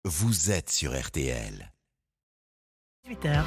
vous êtes sur RTL. 18h.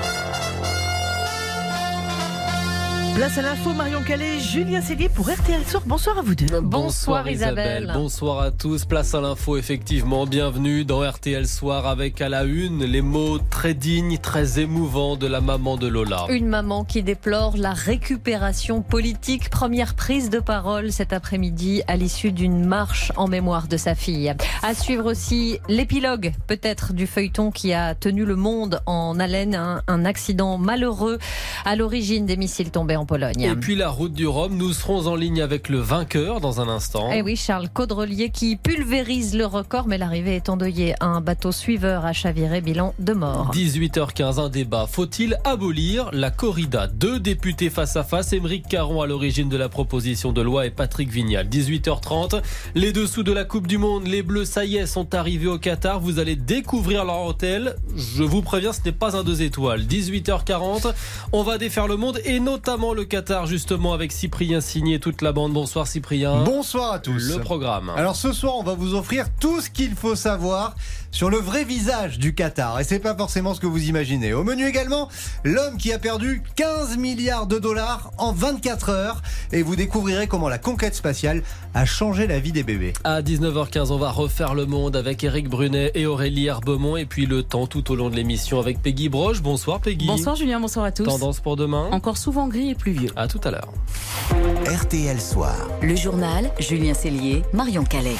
Place à l'info, Marion Calais, Julien Cellier pour RTL Soir. Bonsoir à vous deux. Bonsoir Isabelle. Bonsoir à tous. Place à l'info, effectivement. Bienvenue dans RTL Soir avec à la une les mots très dignes, très émouvants de la maman de Lola. Une maman qui déplore la récupération politique. Première prise de parole cet après-midi à l'issue d'une marche en mémoire de sa fille. À suivre aussi l'épilogue peut-être du feuilleton qui a tenu le monde en haleine. Un accident malheureux à l'origine des missiles tombés en Pologne. Et puis la route du Rhum, nous serons en ligne avec le vainqueur dans un instant. Et oui, Charles Caudrelier qui pulvérise le record, mais l'arrivée est endeuillée. Un bateau suiveur a chaviré, bilan de mort. 18h15, un débat. Faut-il abolir la corrida? 2 députés face à face. Émeric Caron à l'origine de la proposition de loi et Patrick Vignal. 18h30, les dessous de la Coupe du Monde. Les Bleus, ça y est, sont arrivés au Qatar. Vous allez découvrir leur hôtel. Je vous préviens, ce n'est pas un 2 étoiles. 18h40, on va défaire le monde et notamment le Qatar, justement, avec Cyprien Signé et toute la bande. Bonsoir Cyprien. Bonsoir à tous. Le programme. Alors ce soir, on va vous offrir tout ce qu'il faut savoir sur le vrai visage du Qatar. Et c'est pas forcément ce que vous imaginez. Au menu également, l'homme qui a perdu 15 milliards de dollars en 24 heures. Et vous découvrirez comment la conquête spatiale a changé la vie des bébés. À 19h15, on va refaire le monde avec Éric Brunet et Aurélie Herbemont. Et puis le temps tout au long de l'émission avec Peggy Broche. Bonsoir Peggy. Bonsoir Julien, bonsoir à tous. Tendance pour demain. Encore souvent gris et pluvieux. À tout à l'heure. RTL Soir. Le journal, Julien Cellier, Marion Calais.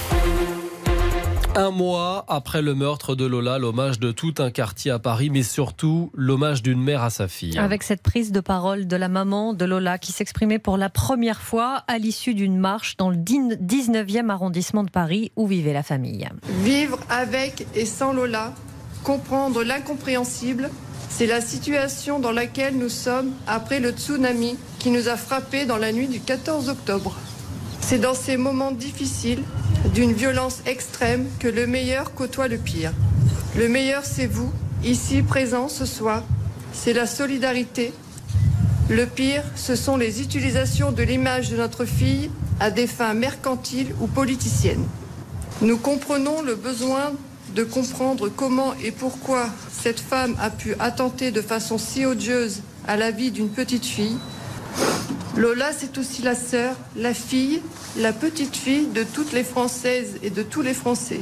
Un mois après le meurtre de Lola, l'hommage de tout un quartier à Paris, mais surtout l'hommage d'une mère à sa fille. Avec cette prise de parole de la maman de Lola qui s'exprimait pour la première fois à l'issue d'une marche dans le 19e arrondissement de Paris où vivait la famille. Vivre avec et sans Lola, comprendre l'incompréhensible, c'est la situation dans laquelle nous sommes après le tsunami qui nous a frappés dans la nuit du 14 octobre. C'est dans ces moments difficiles, d'une violence extrême, que le meilleur côtoie le pire. Le meilleur, c'est vous, ici présents ce soir. C'est la solidarité. Le pire, ce sont les utilisations de l'image de notre fille à des fins mercantiles ou politiciennes. Nous comprenons le besoin de comprendre comment et pourquoi cette femme a pu attenter de façon si odieuse à la vie d'une petite fille. Lola, c'est aussi la sœur, la fille, la petite fille de toutes les Françaises et de tous les Français.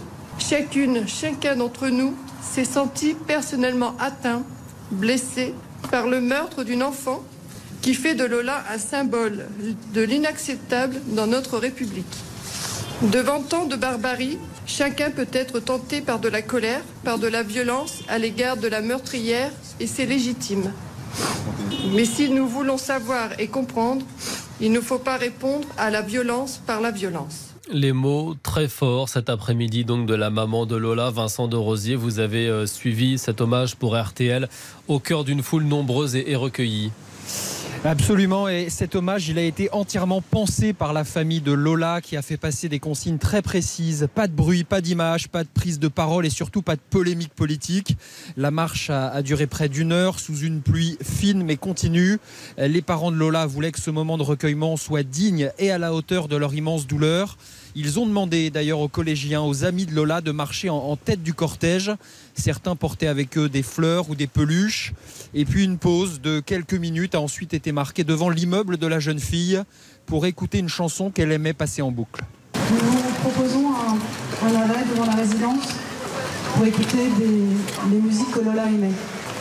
Chacun d'entre nous s'est senti personnellement atteint, blessé par le meurtre d'une enfant qui fait de Lola un symbole de l'inacceptable dans notre République. Devant tant de barbarie, chacun peut être tenté par de la colère, par de la violence à l'égard de la meurtrière, et c'est légitime. Mais si nous voulons savoir et comprendre, il ne faut pas répondre à la violence par la violence. Les mots très forts cet après-midi donc de la maman de Lola, Vincent de Rosier. Vous avez suivi cet hommage pour RTL au cœur d'une foule nombreuse et recueillie. Absolument, et cet hommage, il a été entièrement pensé par la famille de Lola qui a fait passer des consignes très précises. Pas de bruit, pas d'image, pas de prise de parole et surtout pas de polémique politique. La marche a duré près d'1 heure sous une pluie fine mais continue. Les parents de Lola voulaient que ce moment de recueillement soit digne et à la hauteur de leur immense douleur. Ils ont demandé d'ailleurs aux collégiens, aux amis de Lola de marcher en tête du cortège. Certains portaient avec eux des fleurs ou des peluches. Et puis une pause de quelques minutes a ensuite été marquée devant l'immeuble de la jeune fille pour écouter une chanson qu'elle aimait passer en boucle. Nous vous proposons un arrêt devant la résidence pour écouter les musiques que Lola aimait.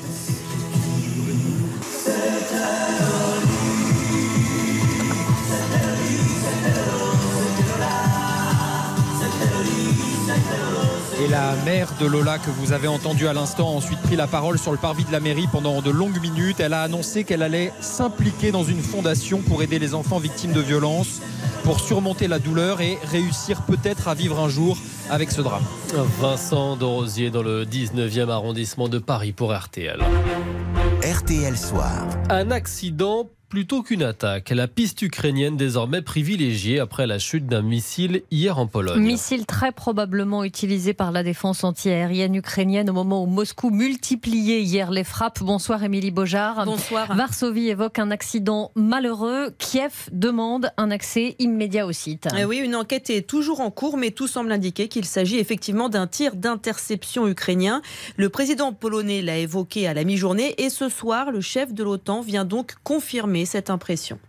Et la mère de Lola que vous avez entendue à l'instant a ensuite pris la parole sur le parvis de la mairie pendant de longues minutes. Elle a annoncé qu'elle allait s'impliquer dans une fondation pour aider les enfants victimes de violences, pour surmonter la douleur et réussir peut-être à vivre un jour avec ce drame. Vincent de Rosier dans le 19e arrondissement de Paris pour RTL. RTL Soir. Un accident plutôt qu'une attaque. La piste ukrainienne désormais privilégiée après la chute d'un missile hier en Pologne. Missile très probablement utilisé par la défense antiaérienne ukrainienne au moment où Moscou multipliait hier les frappes. Bonsoir Émilie Beaujard. Bonsoir. Varsovie évoque un accident malheureux. Kiev demande un accès immédiat au site. Oui, une enquête est toujours en cours, mais tout semble indiquer qu'il s'agit effectivement d'un tir d'interception ukrainien. Le président polonais l'a évoqué à la mi-journée et ce soir, le chef de l'OTAN vient donc confirmer cette impression.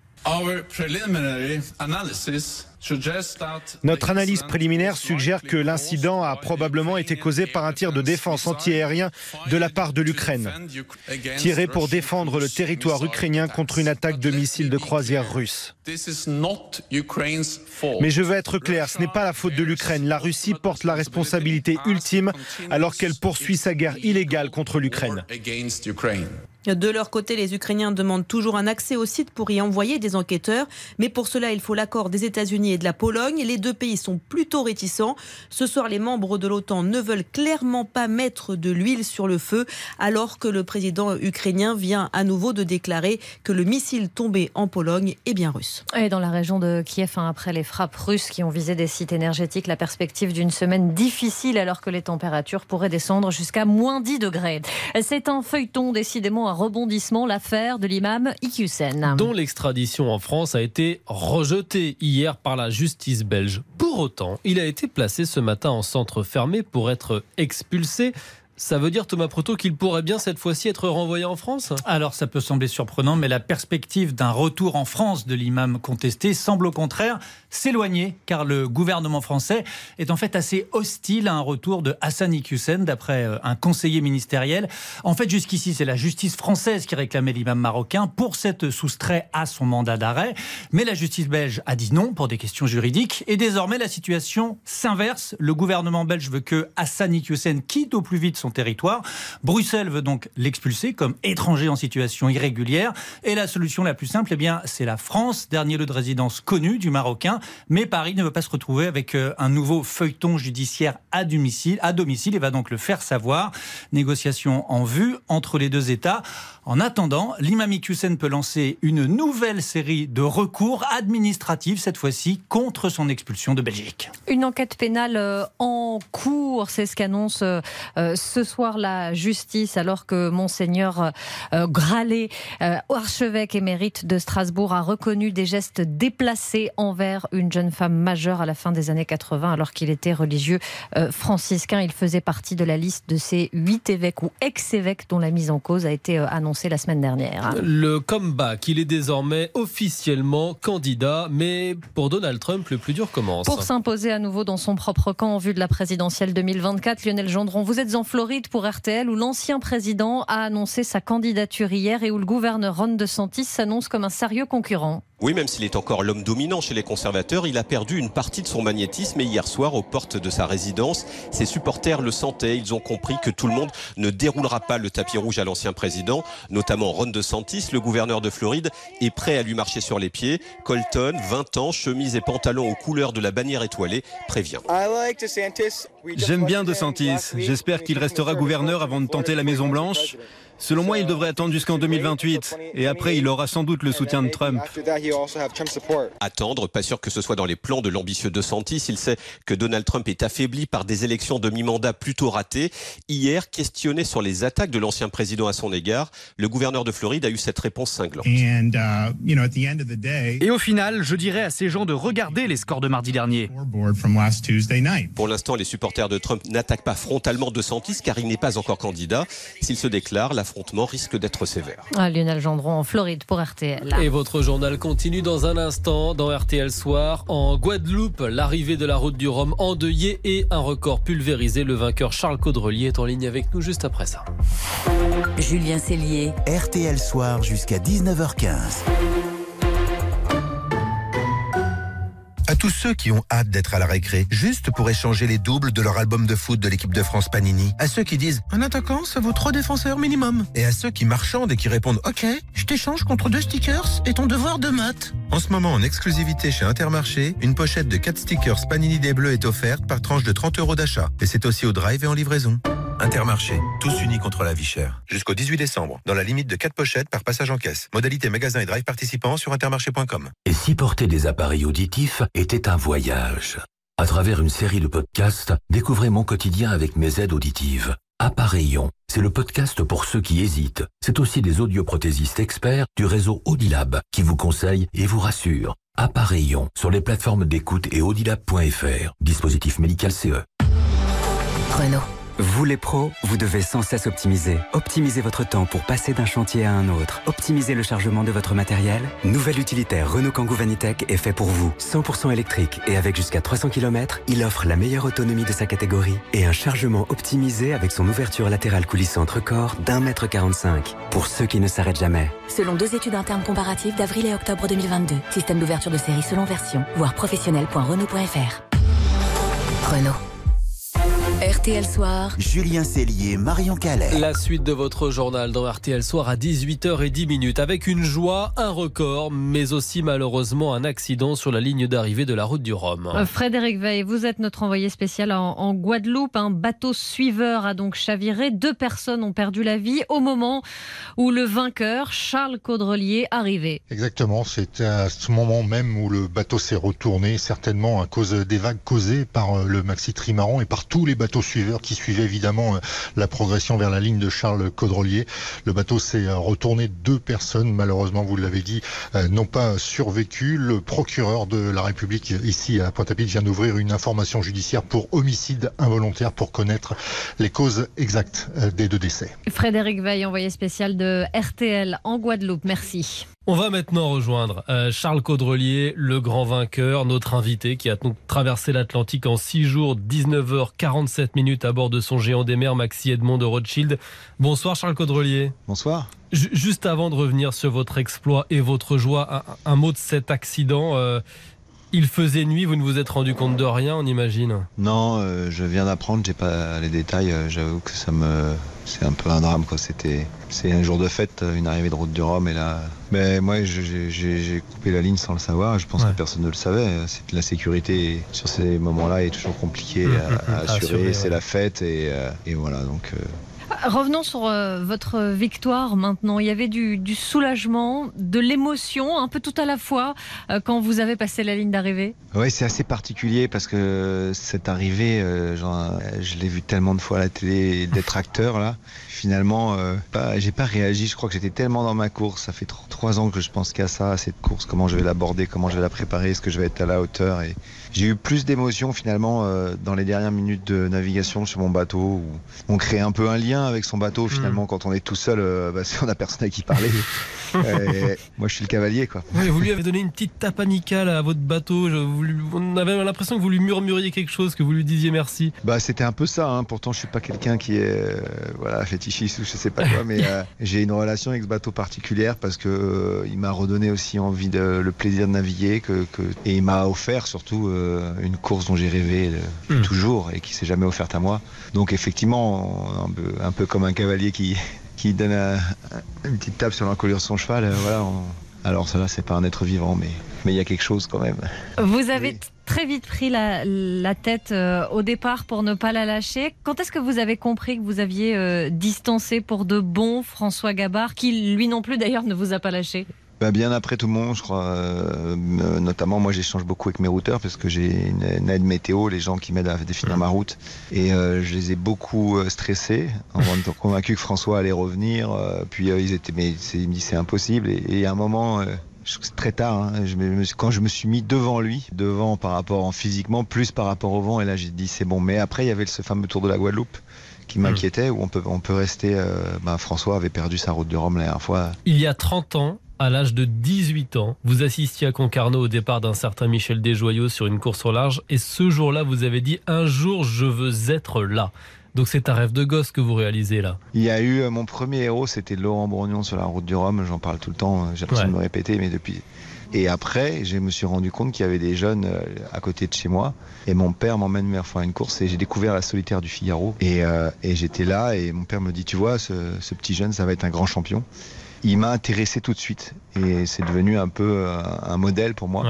Notre analyse préliminaire suggère que l'incident a probablement été causé par un tir de défense antiaérien de la part de l'Ukraine, tiré pour défendre le territoire ukrainien contre une attaque de missiles de croisière russe. Mais je veux être clair, ce n'est pas la faute de l'Ukraine. La Russie porte la responsabilité ultime alors qu'elle poursuit sa guerre illégale contre l'Ukraine. De leur côté, les Ukrainiens demandent toujours un accès au site pour y envoyer des enquêteurs. Mais pour cela, il faut l'accord des États-Unis et de la Pologne. Les deux pays sont plutôt réticents. Ce soir, les membres de l'OTAN ne veulent clairement pas mettre de l'huile sur le feu, alors que le président ukrainien vient à nouveau de déclarer que le missile tombé en Pologne est bien russe. Et dans la région de Kiev, après les frappes russes qui ont visé des sites énergétiques, la perspective d'une semaine difficile alors que les températures pourraient descendre jusqu'à moins 10 degrés. C'est un feuilleton décidément un rebondissement, l'affaire de l'imam Iqiyoussen, dont l'extradition en France a été rejetée hier par la justice belge. Pour autant, il a été placé ce matin en centre fermé pour être expulsé. Ça veut dire, Thomas Proto, qu'il pourrait bien cette fois-ci être renvoyé en France ? Alors ça peut sembler surprenant, mais la perspective d'un retour en France de l'imam contesté semble au contraire s'éloigner, car le gouvernement français est en fait assez hostile à un retour de Hassan Iqiyoussen, d'après un conseiller ministériel. En fait, jusqu'ici, c'est la justice française qui réclamait l'imam marocain pour s'être soustrait à son mandat d'arrêt. Mais la justice belge a dit non pour des questions juridiques. Et désormais, la situation s'inverse. Le gouvernement belge veut que Hassan Iqiyoussen quitte au plus vite son territoire. Bruxelles veut donc l'expulser comme étranger en situation irrégulière. Et la solution la plus simple, c'est la France, dernier lieu de résidence connu du Marocain. Mais Paris ne veut pas se retrouver avec un nouveau feuilleton judiciaire à domicile et va donc le faire savoir. Négociation en vue entre les deux États. En attendant, l'imam Iqiyoussen peut lancer une nouvelle série de recours administratifs, cette fois-ci contre son expulsion de Belgique. Une enquête pénale en cours, c'est ce qu'annonce ce soir la justice, alors que Monseigneur Gralet, archevêque émérite de Strasbourg, a reconnu des gestes déplacés envers une jeune femme majeure à la fin des années 80, alors qu'il était religieux franciscain. Il faisait partie de la liste de ces 8 évêques ou ex-évêques dont la mise en cause a été annoncée la semaine dernière. Le comeback, il est désormais officiellement candidat, mais pour Donald Trump, le plus dur commence. Pour s'imposer à nouveau dans son propre camp en vue de la présidentielle 2024, Lionel Gendron, vous êtes en Floride pour RTL, où l'ancien président a annoncé sa candidature hier et où le gouverneur Ron DeSantis s'annonce comme un sérieux concurrent. Oui, même s'il est encore l'homme dominant chez les conservateurs, il a perdu une partie de son magnétisme et hier soir, aux portes de sa résidence, ses supporters le sentaient. Ils ont compris que tout le monde ne déroulera pas le tapis rouge à l'ancien président, notamment Ron DeSantis, le gouverneur de Floride, est prêt à lui marcher sur les pieds. Colton, 20 ans, chemise et pantalon aux couleurs de la bannière étoilée, prévient. J'aime bien DeSantis. J'espère qu'il restera gouverneur avant de tenter la Maison-Blanche. Selon moi, il devrait attendre jusqu'en 2028. Et après, il aura sans doute le soutien de Trump. Attendre, pas sûr que ce soit dans les plans de l'ambitieux DeSantis. Il sait que Donald Trump est affaibli par des élections de mi-mandat plutôt ratées. Hier, questionné sur les attaques de l'ancien président à son égard, le gouverneur de Floride a eu cette réponse cinglante. Et au final, je dirais à ces gens de regarder les scores de mardi dernier. Pour l'instant, les supporters de Trump n'attaquent pas frontalement DeSantis car il n'est pas encore candidat. S'il se déclare, l'affrontement risque d'être sévère. Lionel Gendron en Floride pour RTL. Et votre journal continue dans un instant dans RTL Soir. En Guadeloupe, l'arrivée de la route du Rhum endeuillée et un record pulvérisé. Le vainqueur Charles Caudrelier est en ligne avec nous juste après ça. Julien Cellier. RTL Soir jusqu'à 19h15. À tous ceux qui ont hâte d'être à la récré, juste pour échanger les doubles de leur album de foot de l'équipe de France Panini. À ceux qui disent « Un attaquant, ça vaut 3 défenseurs minimum ». Et à ceux qui marchandent et qui répondent « Ok, je t'échange contre 2 stickers et ton devoir de maths ». En ce moment, en exclusivité chez Intermarché, une pochette de 4 stickers Panini des Bleus est offerte par tranche de 30 € d'achat. Et c'est aussi au drive et en livraison. Intermarché, tous unis contre la vie chère. Jusqu'au 18 décembre, dans la limite de 4 pochettes par passage en caisse. Modalité magasin et drive participants sur intermarché.com. Et si porter des appareils auditifs était un voyage? À travers une série de podcasts, découvrez mon quotidien avec mes aides auditives. Appareillons, c'est le podcast pour ceux qui hésitent. C'est aussi des audioprothésistes experts du réseau Audilab qui vous conseillent et vous rassurent. Appareillons sur les plateformes d'écoute et audilab.fr. Dispositif médical CE. Renault. Vous les pros, vous devez sans cesse optimiser. Optimisez votre temps pour passer d'un chantier à un autre. Optimisez le chargement de votre matériel. Nouvel utilitaire Renault Kangoo Vanitech est fait pour vous. 100% électrique et avec jusqu'à 300 km, il offre la meilleure autonomie de sa catégorie et un chargement optimisé avec son ouverture latérale coulissante record d'1,45 m. Pour ceux qui ne s'arrêtent jamais. Selon 2 études internes comparatives d'avril et octobre 2022. Système d'ouverture de série selon version. Voir professionnel.renault.fr. Renault. RTL Soir. Julien Cellier, Marion Calais. La suite de votre journal dans RTL Soir à 18h10 avec une joie, un record, mais aussi malheureusement un accident sur la ligne d'arrivée de la route du Rhum. Frédéric Veil, vous êtes notre envoyé spécial en Guadeloupe. Un bateau suiveur a donc chaviré. 2 personnes ont perdu la vie au moment où le vainqueur, Charles Caudrelier, arrivait. Exactement, c'était à ce moment même où le bateau s'est retourné, certainement à cause des vagues causées par le maxi trimaran et par tous les bateaux suiveurs qui suivaient évidemment la progression vers la ligne de Charles Caudrelier. Le bateau s'est retourné, 2 personnes, malheureusement, vous l'avez dit, n'ont pas survécu. Le procureur de la République ici à Pointe-à-Pitre vient d'ouvrir une information judiciaire pour homicide involontaire pour connaître les causes exactes des 2 décès. Frédéric Veil, envoyé spécial de RTL en Guadeloupe, merci. On va maintenant rejoindre Charles Caudrelier, le grand vainqueur, notre invité qui a donc traversé l'Atlantique en 6 jours, 19h47 à bord de son géant des mers, Maxi Edmond de Rothschild. Bonsoir Charles Caudrelier. Bonsoir. Juste avant de revenir sur votre exploit et votre joie, un mot de cet accident. Il faisait nuit, vous ne vous êtes rendu compte de rien, on imagine? Non, je viens d'apprendre, j'ai pas les détails, j'avoue que c'est un peu un drame, quoi. C'est un jour de fête, une arrivée de route du Rhum, et là, moi j'ai coupé la ligne sans le savoir, je pense que personne ne le savait. C'est la sécurité sur ces moments-là est toujours compliquée à assurer, c'est la fête, et voilà, donc... Revenons sur votre victoire maintenant. Il y avait du soulagement, de l'émotion, un peu tout à la fois, quand vous avez passé la ligne d'arrivée. Oui, c'est assez particulier parce que cette arrivée, je l'ai vu tellement de fois à la télé d'être acteur là. Finalement, j'ai pas réagi. Je crois que j'étais tellement dans ma course. Ça fait 3 ans que je pense qu'à ça, à cette course, comment je vais l'aborder, comment je vais la préparer, est-ce que je vais être à la hauteur. Et j'ai eu plus d'émotions finalement dans les dernières minutes de navigation sur mon bateau, où on crée un peu un lien avec son bateau finalement. Quand on est tout seul, on n'a personne à qui parler. Moi je suis le cavalier, quoi. Oui, vous lui avez donné une petite tape amicale à votre bateau. On avait l'impression que vous lui murmuriez quelque chose, que vous lui disiez merci. C'était un peu ça, hein. Pourtant je suis pas quelqu'un qui est fétichiste ou je sais pas quoi, mais j'ai une relation avec ce bateau particulière parce que il m'a redonné aussi envie le plaisir de naviguer, et il m'a offert surtout une course dont j'ai rêvé toujours et qui s'est jamais offerte à moi. Donc effectivement, un peu comme un cavalier qui donne une petite tape sur l'encolure de son cheval, voilà. Alors cela, c'est pas un être vivant, mais il y a quelque chose quand même. Vous avez très vite pris la tête au départ pour ne pas la lâcher. Quand est-ce que vous avez compris que vous aviez distancé pour de bon François Gabard, qui lui non plus d'ailleurs ne vous a pas lâché? Bien après tout le monde, je crois. Notamment, moi, j'échange beaucoup avec mes routeurs parce que j'ai une aide météo, les gens qui m'aident à définir ma route. Et je les ai beaucoup stressés en étant convaincus que François allait revenir. Puis ils me dit c'est impossible. Et à un moment, très tard, hein, quand je me suis mis devant lui, par rapport physiquement, plus par rapport au vent, et là j'ai dit c'est bon. Mais après, il y avait ce fameux tour de la Guadeloupe qui m'inquiétait, où on peut rester. François avait perdu sa route du Rhum la dernière fois. Il y a 30 ans, à l'âge de 18 ans, vous assistiez à Concarneau au départ d'un certain Michel Desjoyaux sur une course au large, et ce jour-là, vous avez dit « Un jour, je veux être là ». Donc c'est un rêve de gosse que vous réalisez là. Il y a eu mon premier héros, c'était Laurent Bourgnon sur la route du Rhum, j'en parle tout le temps, j'ai l'impression de me répéter, mais depuis... Et après, je me suis rendu compte qu'il y avait des jeunes à côté de chez moi, et mon père m'emmène faire une course, et j'ai découvert la solitaire du Figaro, et j'étais là, et mon père me dit « Tu vois, ce petit jeune, ça va être un grand champion ». Il m'a intéressé tout de suite et c'est devenu un peu un modèle pour moi. Ouais.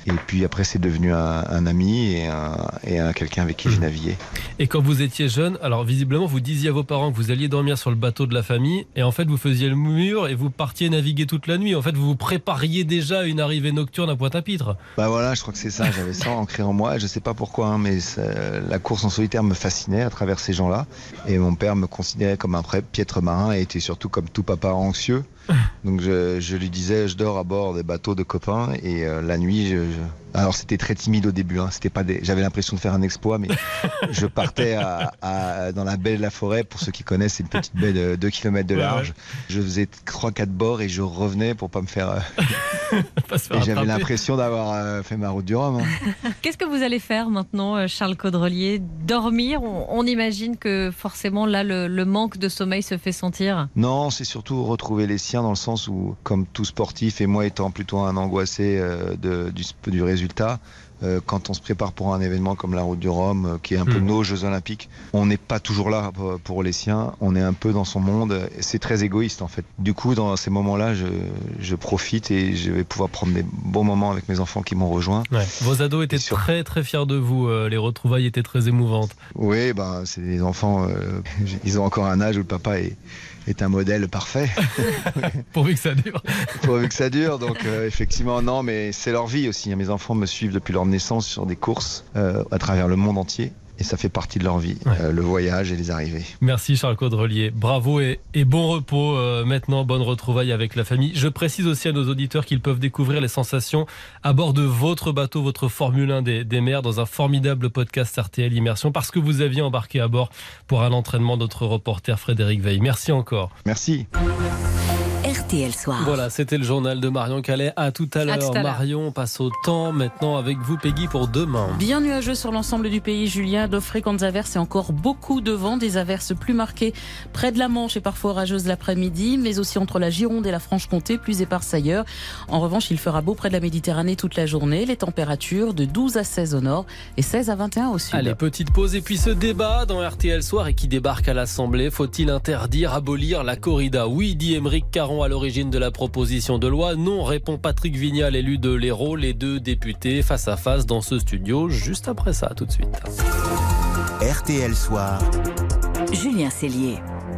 Et puis après, c'est devenu un ami et quelqu'un avec qui j'ai navigué. Et quand vous étiez jeune, alors visiblement, vous disiez à vos parents que vous alliez dormir sur le bateau de la famille, et en fait, vous faisiez le mur et vous partiez naviguer toute la nuit. En fait, vous vous prépariez déjà à une arrivée nocturne à Pointe-à-Pitre. Bah voilà, je crois que c'est ça. J'avais ça ancré en moi. Je sais pas pourquoi, mais la course en solitaire me fascinait à travers ces gens-là. Et mon père me considérait comme un piètre marin et était surtout comme tout papa anxieux. Donc je lui disais, je dors à bord des bateaux de copains et la nuit, alors c'était très timide au début, hein. C'était pas j'avais l'impression de faire un exploit, mais je partais dans la baie de la Forêt. Pour ceux qui connaissent, c'est une petite baie de 2 km de large. Ouais. Je faisais 3-4 bords et je revenais pour pas me faire... et j'avais l'impression d'avoir fait ma route du Rhum. Hein. Qu'est-ce que vous allez faire maintenant, Charles Caudrelier? Dormir? On imagine que forcément là le manque de sommeil se fait sentir. Non, c'est surtout retrouver les siens, dans le sens où, comme tout sportif, et moi étant plutôt un angoissé du résultat, quand on se prépare pour un événement comme la Route du Rhum, qui est un peu nos Jeux Olympiques, on n'est pas toujours là pour les siens, on est un peu dans son monde, et c'est très égoïste en fait. Du coup, dans ces moments-là, je profite et je vais pouvoir prendre des bons moments avec mes enfants qui m'ont rejoint. Ouais. Vos ados étaient très très fiers de vous, les retrouvailles étaient très émouvantes. Oui, c'est des enfants, ils ont encore un âge où le papa est un modèle parfait. Pourvu que ça dure. Pourvu que ça dure, donc effectivement, non, mais c'est leur vie aussi. Hein. Mes enfants me suivent depuis leur naissance sur des courses à travers le monde entier. Et ça fait partie de leur vie, le voyage et les arrivées. Merci Charles Caudrelier. Bravo et bon repos. Maintenant, bonne retrouvaille avec la famille. Je précise aussi à nos auditeurs qu'ils peuvent découvrir les sensations à bord de votre bateau, votre Formule 1 des mers, dans un formidable podcast RTL Immersion, parce que vous aviez embarqué à bord pour un entraînement notre reporter Frédéric Veil. Merci encore. Merci. RTL Soir. Voilà, c'était le journal de Marion Calais. À tout à l'heure. Marion, on passe au temps maintenant avec vous, Peggy, pour demain. Bien nuageux sur l'ensemble du pays, Julien. De fréquentes averses et encore beaucoup de vent. Des averses plus marquées près de la Manche et parfois orageuses l'après-midi, mais aussi entre la Gironde et la Franche-Comté, plus éparses ailleurs. En revanche, il fera beau près de la Méditerranée toute la journée. Les températures de 12 à 16 au nord et 16 à 21 au sud. Allez, petite pause et puis ce débat dans RTL Soir et qui débarque à l'Assemblée. Faut-il interdire, abolir la corrida? Oui, dit Émeric Caron à l'origine de la proposition de loi. Non, répond Patrick Vignal, élu de l'Hérault. Les deux députés face à face dans ce studio. Juste après ça, tout de suite. RTL Soir. Julien Cellier.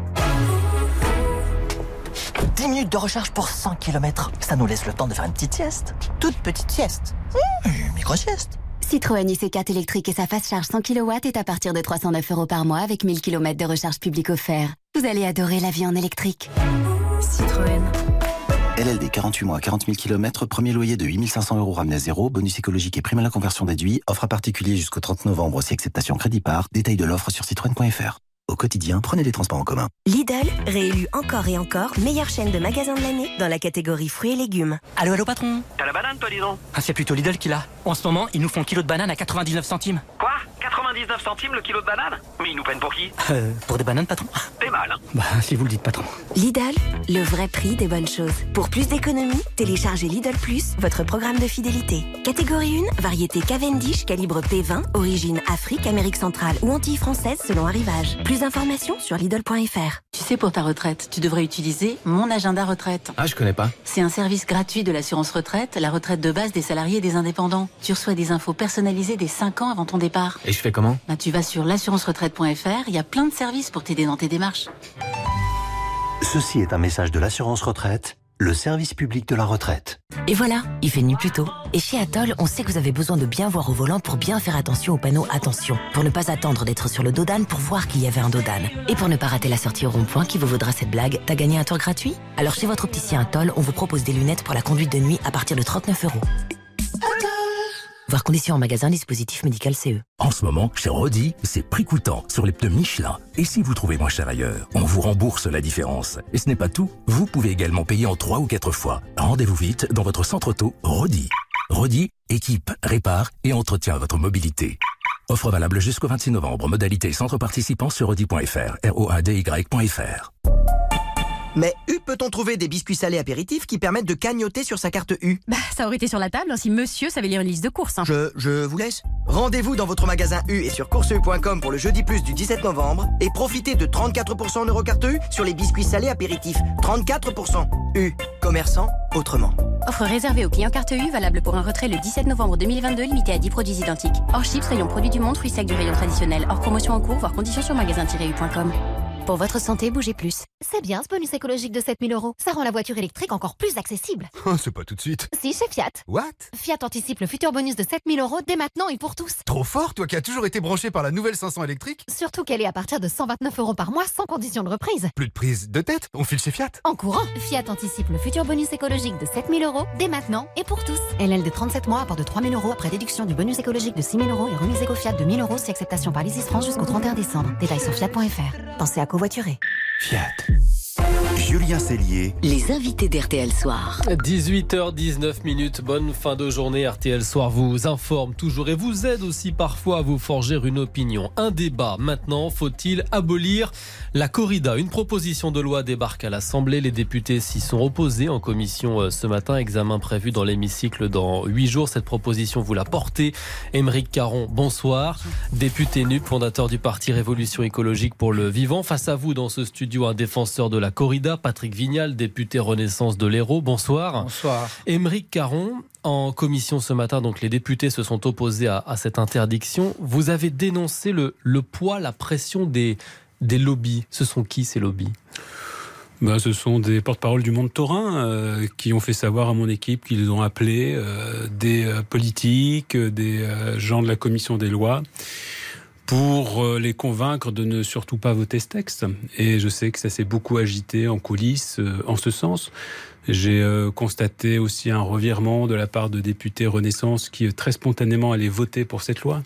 10 minutes de recharge pour 100 km. Ça nous laisse le temps de faire une petite sieste. Toute petite sieste. Une micro-sieste. Citroën IC4 électrique et sa fast charge 100 kW est à partir de 309 € par mois avec 1000 km de recharge publique offert. Vous allez adorer la vie en électrique. Citroën. LLD 48 mois, 40 000 km, premier loyer de 8 500 € ramené à zéro, bonus écologique et prime à la conversion déduit, offre à particulier jusqu'au 30 novembre si acceptation crédit par, détail de l'offre sur citroën.fr. Au quotidien, prenez les transports en commun. Lidl, réélu encore et encore meilleure chaîne de magasins de l'année dans la catégorie fruits et légumes. Allô, allô patron. T'as la banane toi, dis donc? Ah, c'est plutôt Lidl qui l'a. En ce moment, ils nous font kilo de banane à 99 centimes. Quoi? 99 centimes le kilo de banane? Mais ils nous prennent pour qui? Pour des bananes, patron. T'es mal, hein? Bah, si vous le dites, patron. Lidl, le vrai prix des bonnes choses. Pour plus d'économies, téléchargez Lidl Plus, votre programme de fidélité. Catégorie 1, variété Cavendish, calibre P20, origine Afrique, Amérique centrale ou Antilles françaises selon arrivage. Plus d'informations sur Lidl.fr. Tu sais, pour ta retraite, tu devrais utiliser Mon Agenda Retraite. Ah, je connais pas. C'est un service gratuit de l'assurance retraite, la retraite de base des salariés et des indépendants. Tu reçois des infos personnalisées dès 5 ans avant ton départ. Et je fais comment? Tu vas sur l'assurance-retraite.fr, il y a plein de services pour t'aider dans tes démarches. Ceci est un message de l'assurance retraite, le service public de la retraite. Et voilà, il fait nuit plus tôt. Et chez Atoll, on sait que vous avez besoin de bien voir au volant pour bien faire attention au panneau attention. Pour ne pas attendre d'être sur le dos d'âne pour voir qu'il y avait un dos d'âne. Et pour ne pas rater la sortie au rond-point qui vous vaudra cette blague, t'as gagné un tour gratuit? Alors chez votre opticien Atoll, on vous propose des lunettes pour la conduite de nuit à partir de 39 €. Voir conditions en magasin, dispositif médical CE. En ce moment, chez Rodi, c'est prix coûtant sur les pneus Michelin. Et si vous trouvez moins cher ailleurs, on vous rembourse la différence. Et ce n'est pas tout, vous pouvez également payer en 3 ou 4 fois. Rendez-vous vite dans votre centre auto Rodi. Rodi, équipe, répare et entretient votre mobilité. Offre valable jusqu'au 26 novembre. Modalité centre participant sur rodi.fr. ROADY.fr. Mais où peut-on trouver des biscuits salés apéritifs qui permettent de cagnotter sur sa carte U? Bah, ça aurait été sur la table si monsieur savait lire une liste de courses. Hein. Je vous laisse. Rendez-vous dans votre magasin U et sur courseu.com pour le jeudi plus du 17 novembre et profitez de 34% en Eurocarte U sur les biscuits salés apéritifs. 34%. U. Commerçant autrement. Offre réservée aux clients carte U, valable pour un retrait le 17 novembre 2022, limité à 10 produits identiques. Hors chips, rayon produits du monde, fruits secs du rayon traditionnel. Hors promotion en cours, voire conditions sur magasin-u.com. Pour votre santé, bougez plus. C'est bien ce bonus écologique de 7 000 €. Ça rend la voiture électrique encore plus accessible. Oh, c'est pas tout de suite. Si, chez Fiat. What? Fiat anticipe le futur bonus de 7 000 € dès maintenant et pour tous. Trop fort, toi qui as toujours été branché par la nouvelle 500 électrique. Surtout qu'elle est à partir de 129 € par mois sans condition de reprise. Plus de prise de tête, on file chez Fiat. En courant, Fiat anticipe le futur bonus écologique de 7 000 € dès maintenant et pour tous. LL de 37 mois, apport de 3 000 € après déduction du bonus écologique de 6 000 € et remise éco-Fiat de 1 000 € si acceptation par Leasys France jusqu'au 31 décembre. Détails sur fiat.fr. Pensez à covoiturer. Fiat. Julien Cellier. Les invités d'RTL Soir. 18h19, bonne fin de journée. RTL Soir vous informe toujours et vous aide aussi parfois à vous forger une opinion. Un débat maintenant, faut-il abolir la corrida? Une proposition de loi débarque à l'Assemblée. Les députés s'y sont opposés en commission ce matin. Examen prévu dans l'hémicycle dans 8 jours. Cette proposition, vous la portez. Aymeric Caron, bonsoir. Député NUP, fondateur du parti Révolution écologique pour le vivant. Face à vous dans ce studio, un défenseur de la corrida, Patrick Vignal, député Renaissance de l'Hérault. Bonsoir. Bonsoir. Aymeric Caron, en commission ce matin, donc les députés se sont opposés à cette interdiction. Vous avez dénoncé le poids, la pression des lobbies. Ce sont qui ces lobbies ? Ce sont des porte-parole du monde taurin qui ont fait savoir à mon équipe qu'ils ont appelé des politiques, des gens de la commission des lois pour les convaincre de ne surtout pas voter ce texte. Et je sais que ça s'est beaucoup agité en coulisses en ce sens. J'ai constaté aussi un revirement de la part de députés Renaissance qui très spontanément allaient voter pour cette loi,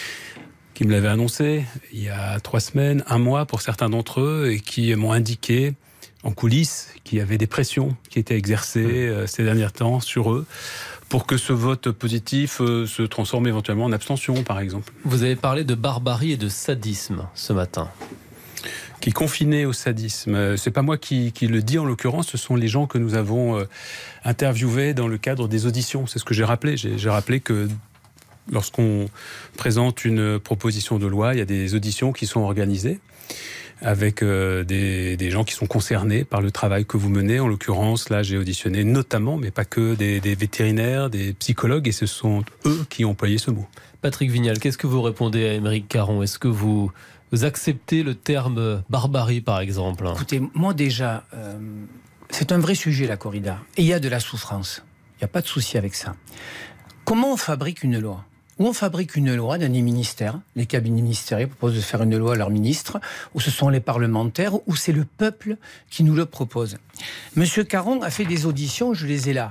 qui me l'avaient annoncé il y a 3 semaines, 1 mois pour certains d'entre eux, et qui m'ont indiqué en coulisses qu'il y avait des pressions qui étaient exercées ces derniers temps sur eux pour que ce vote positif se transforme éventuellement en abstention, par exemple. Vous avez parlé de barbarie et de sadisme ce matin. Qui est confiné au sadisme. C'est pas moi qui le dis en l'occurrence, ce sont les gens que nous avons interviewés dans le cadre des auditions. C'est ce que j'ai rappelé. J'ai rappelé que lorsqu'on présente une proposition de loi, il y a des auditions qui sont organisées avec des gens qui sont concernés par le travail que vous menez. En l'occurrence, là, j'ai auditionné notamment, mais pas que, des vétérinaires, des psychologues, et ce sont eux qui ont employé ce mot. Patrick Vignal, qu'est-ce que vous répondez à Aymeric Caron? Est-ce que vous acceptez le terme barbarie, par exemple? Écoutez, moi déjà, c'est un vrai sujet, la corrida. Et il y a de la souffrance. Il n'y a pas de souci avec ça. Comment on fabrique une loi? Ou on fabrique une loi dans les ministères, les cabinets ministériels proposent de faire une loi à leur ministre, ou ce sont les parlementaires, ou c'est le peuple qui nous le propose. Monsieur Caron a fait des auditions, je les ai là.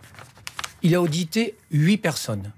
Il a audité 8 personnes,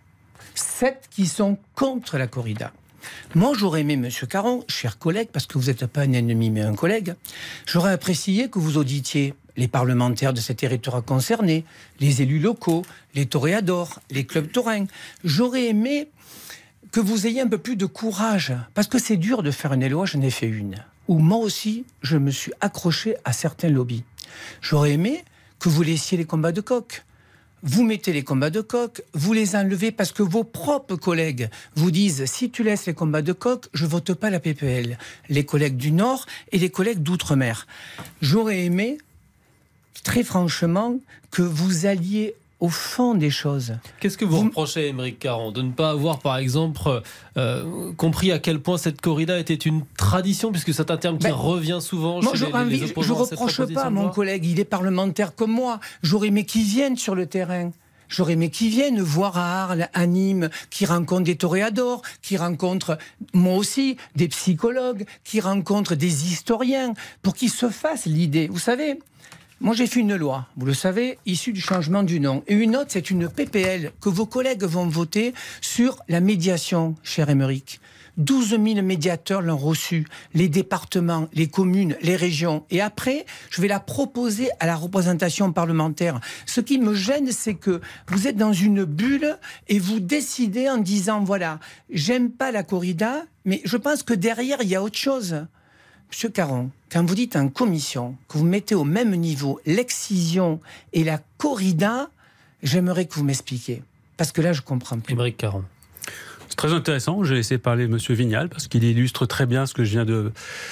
7 qui sont contre la corrida. Moi, j'aurais aimé, monsieur Caron, cher collègue, parce que vous n'êtes pas un ennemi mais un collègue, j'aurais apprécié que vous auditiez les parlementaires de ces territoires concernés, les élus locaux, les toréadors, les clubs taurins. J'aurais aimé que vous ayez un peu plus de courage, parce que c'est dur de faire une loi, j'en ai fait une, où moi aussi, je me suis accroché à certains lobbies. J'aurais aimé que vous laissiez les combats de coq. Vous mettez les combats de coq, vous les enlevez parce que vos propres collègues vous disent « si tu laisses les combats de coq, je vote pas la PPL ». Les collègues du Nord et les collègues d'Outre-mer. J'aurais aimé, très franchement, que vous alliez au fond des choses. Qu'est-ce que vous reprochez à Aymeric Caron? De ne pas avoir, par exemple, compris à quel point cette corrida était une tradition, puisque c'est un terme qui revient souvent chez les opposants. Je ne reproche pas à mon collègue, il est parlementaire comme moi. J'aurais aimé qu'il vienne sur le terrain. J'aurais aimé qu'ils viennent voir à Arles, à Nîmes, qui rencontrent des toréadors, qui rencontrent, moi aussi, des psychologues, qui rencontrent des historiens, pour qu'ils se fassent l'idée. Vous savez, moi j'ai fait une loi, vous le savez, issue du changement du nom. Et une autre, c'est une PPL que vos collègues vont voter sur la médiation, cher Aymeric. 12 000 médiateurs l'ont reçu, les départements, les communes, les régions. Et après, je vais la proposer à la représentation parlementaire. Ce qui me gêne, c'est que vous êtes dans une bulle et vous décidez en disant, voilà, j'aime pas la corrida, mais je pense que derrière, il y a autre chose. Monsieur Caron, quand vous dites en commission que vous mettez au même niveau l'excision et la corrida, j'aimerais que vous m'expliquiez. Parce que là, je comprends plus. Aymeric Caron. C'est très intéressant. J'ai laissé parler M. Vignal parce qu'il illustre très bien ce que je viens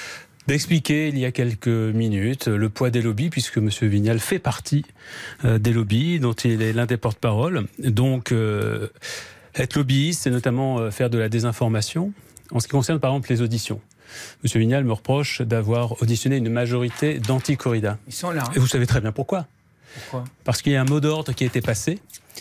d'expliquer il y a quelques minutes le poids des lobbies, puisque M. Vignal fait partie des lobbies, dont il est l'un des porte-parole. Donc, être lobbyiste, c'est notamment faire de la désinformation. En ce qui concerne par exemple les auditions, M. Vignal me reproche d'avoir auditionné une majorité d'anti-corrida. Ils sont là. Et vous savez très bien pourquoi. Pourquoi ? Parce qu'il y a un mot d'ordre qui a été passé.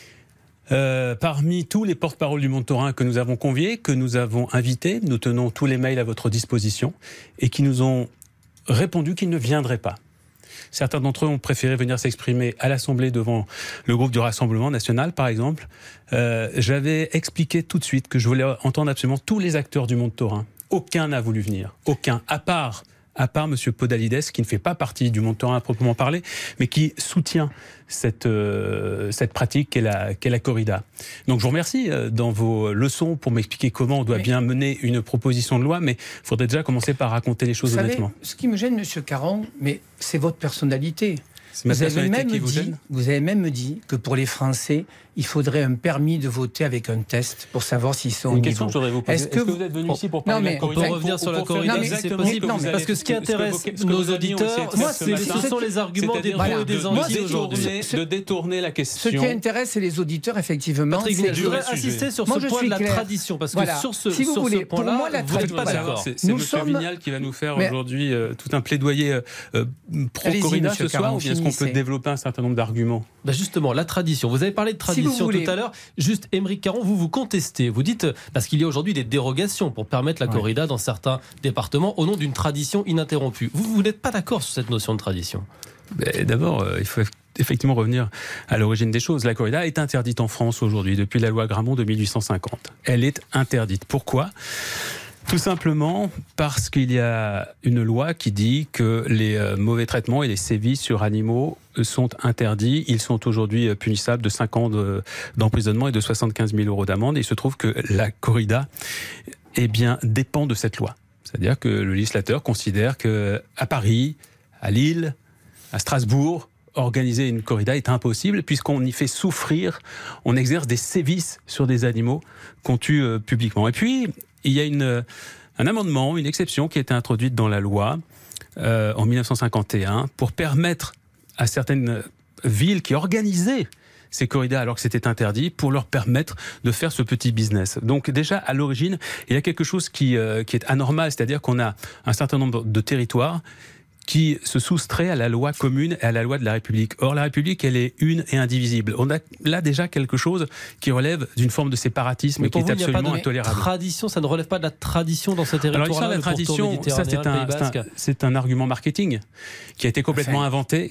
Parmi tous les porte-paroles du monde taurin que nous avons conviés, que nous avons invités, nous tenons tous les mails à votre disposition, et qui nous ont répondu qu'ils ne viendraient pas. Certains d'entre eux ont préféré venir s'exprimer à l'Assemblée devant le groupe du Rassemblement National, par exemple. J'avais expliqué tout de suite que je voulais entendre absolument tous les acteurs du monde taurin. Aucun n'a voulu venir. Aucun. À part M. Podalides, qui ne fait pas partie du monde taurin à proprement parler, mais qui soutient cette pratique qu'est la corrida. Donc je vous remercie dans vos leçons pour m'expliquer comment on doit bien mener une proposition de loi, mais il faudrait déjà commencer par raconter les choses honnêtement. Ce qui me gêne, M. Caron, mais c'est votre personnalité. C'est ma personnalité qui vous gêne ? Vous avez même dit que pour les Français, il faudrait un permis de voter avec un test pour savoir s'ils sont au niveau. Une question que j'aurais vous poser. Est-ce que vous êtes venu ici pour parler de la corrida ? On peut revenir sur la corrida, si c'est possible. Parce que ce qui intéresse nos auditeurs, ce sont les arguments des pros et des anti aujourd'hui. De détourner la question. Ce qui intéresse les auditeurs, effectivement, Patrick Vignal, je voudrais insister sur ce point de la tradition, parce que sur ce point-là, vous n'êtes pas d'accord. C'est M. Vignal qui va nous faire aujourd'hui tout un plaidoyer pro-corrida ce soir, ou bien est-ce qu'on peut développer un certain nombre d'arguments ? Justement, la tradition. Vous avez parlé de tradition tout à l'heure. Juste, Aymeric Caron, vous contestez. Vous dites, parce qu'il y a aujourd'hui des dérogations pour permettre la corrida dans certains départements au nom d'une tradition ininterrompue. Vous n'êtes pas d'accord sur cette notion de tradition ? D'abord, il faut effectivement revenir à l'origine des choses. La corrida est interdite en France aujourd'hui, depuis la loi Gramont de 1850. Elle est interdite. Pourquoi ? Tout simplement parce qu'il y a une loi qui dit que les mauvais traitements et les sévices sur animaux sont interdits. Ils sont aujourd'hui punissables de 5 ans d'emprisonnement et de 75 000 € d'amende. Et il se trouve que la corrida dépend de cette loi. C'est-à-dire que le législateur considère qu'à Paris, à Lille, à Strasbourg, organiser une corrida est impossible puisqu'on y fait souffrir, on exerce des sévices sur des animaux qu'on tue publiquement. Et puis, il y a un amendement, une exception qui a été introduite dans la loi en 1951 pour permettre à certaines villes qui organisaient ces corridas alors que c'était interdit, pour leur permettre de faire ce petit business. Donc déjà, à l'origine, il y a quelque chose qui est anormal, c'est-à-dire qu'on a un certain nombre de territoires qui se soustrait à la loi commune et à la loi de la République. Or, la République, elle est une et indivisible. On a là déjà quelque chose qui relève d'une forme de séparatisme et qui est absolument intolérable. Tradition, ça ne relève pas de la tradition dans ce territoire-là. Alors, la tradition, ça c'est un argument marketing qui a été complètement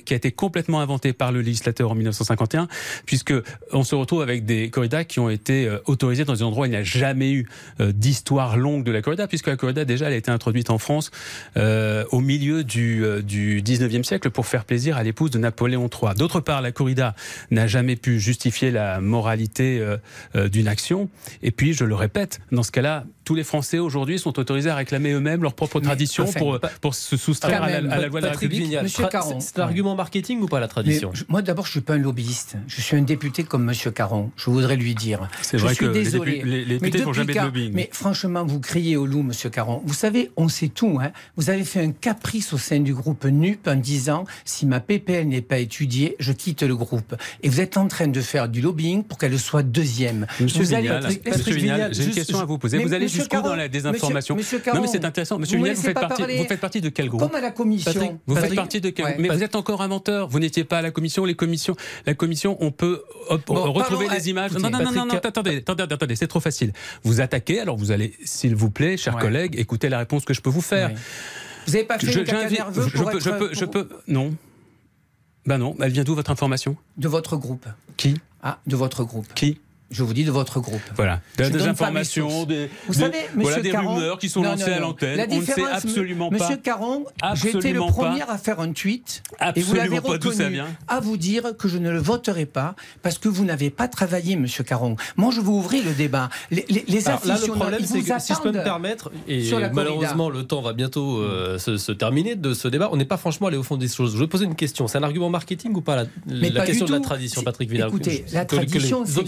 inventé par le législateur en 1951, puisque on se retrouve avec des corridas qui ont été autorisées dans des endroits où il n'y a jamais eu d'histoire longue de la corrida, puisque la corrida déjà elle a été introduite en France au milieu du 19e siècle pour faire plaisir à l'épouse de Napoléon III. D'autre part, la corrida n'a jamais pu justifier la moralité d'une action. Et puis, je le répète, dans ce cas-là, tous les Français aujourd'hui sont autorisés à réclamer eux-mêmes leur propre tradition pour se soustraire à la loi de la République. C'est un argument marketing ou pas, la tradition ? Moi, d'abord, je ne suis pas un lobbyiste. Je suis un député comme M. Caron. Je voudrais lui dire. C'est vrai que les députés ne font jamais de lobbying. Mais franchement, vous criez au loup, M. Caron. Vous savez, on sait tout. Vous avez fait un caprice au sein du groupe NUP en disant si ma PPL n'est pas étudiée, je quitte le groupe. Et vous êtes en train de faire du lobbying pour qu'elle soit deuxième. Monsieur Vignal, j'ai une question à vous poser. Vous allez jusqu'où dans la désinformation ? Non, mais c'est intéressant. Monsieur Vignal, vous faites partie de quel groupe ? Comme à la commission. Vous faites partie de quel groupe ? Mais vous êtes encore un menteur. Vous n'étiez pas à la commission. La commission, on peut retrouver les images. Non, attendez, c'est trop facile. Vous attaquez, alors vous allez, s'il vous plaît, chers collègues, écoutez la réponse que je peux vous faire. Vous n'avez pas fait une caca nerveux je peux. Non. Ben non. Elle vient d'où votre information ? De votre groupe. Qui ? De votre groupe. Qui ? Je vous dis de votre groupe. Voilà. Des informations, des rumeurs qui sont lancées à l'antenne. On ne sait absolument pas. Monsieur Caron, j'ai été le premier à faire un tweet et vous l'avez reconnu, à vous dire que je ne le voterai pas parce que vous n'avez pas travaillé, Monsieur Caron. Moi, je veux ouvrir le débat. Les aficionados, là, le problème, c'est que si je peux me permettre, et malheureusement, le temps va bientôt se terminer de ce débat, on n'est pas franchement allé au fond des choses. Je vais poser une question. C'est un argument marketing ou pas la question de la tradition, Patrick Vidal ? Écoutez, la tradition, que les auditeurs puissent se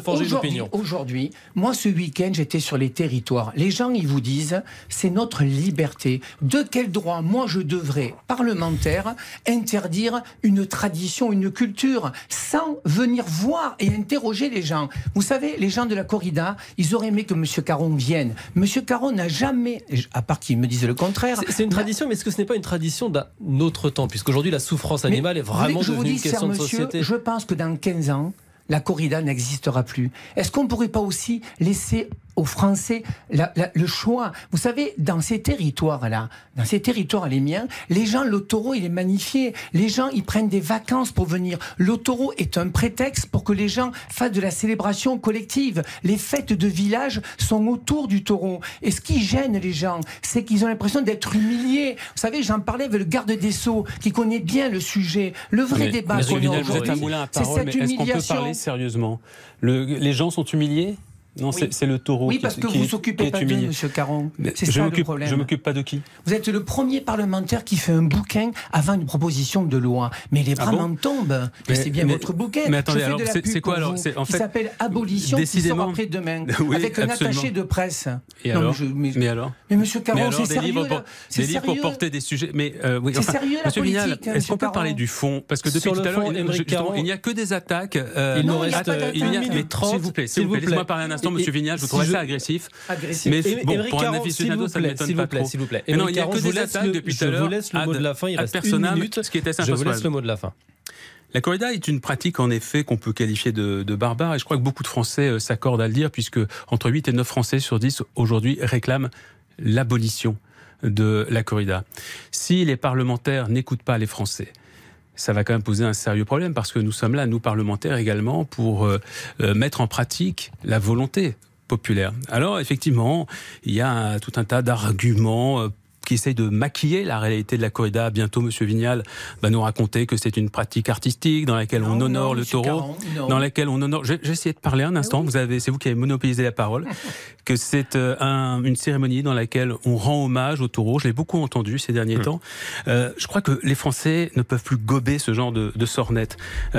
forger une opinion. Aujourd'hui, moi ce week-end, j'étais sur les territoires. Les gens, ils vous disent, c'est notre liberté. De quel droit, moi, je devrais, parlementaire, interdire une tradition, une culture, sans venir voir et interroger les gens. Vous savez, les gens de la corrida, ils auraient aimé que M. Caron vienne. M. Caron n'a jamais, à part qu'ils me disent le contraire... C'est une tradition, mais est-ce que ce n'est pas une tradition d'un autre temps, puisqu'aujourd'hui la souffrance animale est vraiment devenue une question de société? Je pense que dans 15 ans, la corrida n'existera plus. Est-ce qu'on ne pourrait pas aussi laisser aux Français le choix? Vous savez, dans ces territoires-là, dans ces territoires, les miens, les gens, le taureau, il est magnifié. Les gens, ils prennent des vacances pour venir. Le taureau est un prétexte pour que les gens fassent de la célébration collective. Les fêtes de village sont autour du taureau. Et ce qui gêne les gens, c'est qu'ils ont l'impression d'être humiliés. Vous savez, j'en parlais avec le garde des Sceaux, qui connaît bien le sujet. Le vrai débat qu'on a aujourd'hui, vous êtes un moulin à parole, mais est-ce qu'on peut parler sérieusement? Les gens sont humiliés? Non, oui. C'est le taureau qui est humilié. Oui, parce que vous ne vous occupez pas d'eux, M. Caron. C'est ça le problème. Je ne m'occupe pas de qui? Vous êtes le premier parlementaire qui fait un bouquin avant une proposition de loi. Mais les bras m'en tombent. C'est bien votre bouquin. Mais attendez, alors c'est quoi alors? Qui s'appelle Abolition, qui sort après-demain. Oui, avec un attaché de presse. Et alors? Mais alors? Mais M. Caron, c'est sérieux. Des livres pour porter des sujets. C'est sérieux la politique. Est-ce qu'on peut parler du fond? Parce que depuis tout à l'heure, il n'y a que des attaques. Il nous reste 1 minute 30. S'il vous plaît, laissez-moi parler un instant. Monsieur Vignal, je trouverais ça agressif. Mais bon, pour un aficionado, ça ne m'étonne pas trop. S'il vous plaît. Mais non, il n'y a que des attaques depuis tout à l'heure. Je vous laisse le mot de la fin. Il reste 1 minute. Ce qui était je vous laisse le mot de la fin. La corrida est une pratique, en effet, qu'on peut qualifier de barbare. Et je crois que beaucoup de Français s'accordent à le dire, puisque entre 8 et 9 Français sur 10, aujourd'hui, réclament l'abolition de la corrida. Si les parlementaires n'écoutent pas les Français, ça va quand même poser un sérieux problème, parce que nous sommes là, nous parlementaires également, pour mettre en pratique la volonté populaire. Alors effectivement, il y a tout un tas d'arguments qui essayent de maquiller la réalité de la corrida. Bientôt, M. Vignal va nous raconter que c'est une pratique artistique dans laquelle on honore le taureau, dans laquelle on honore... J'ai essayé de parler un instant, c'est vous qui avez monopolisé la parole, que c'est une cérémonie dans laquelle on rend hommage au taureau. Je l'ai beaucoup entendu ces derniers temps. Je crois que les Français ne peuvent plus gober ce genre de sornettes.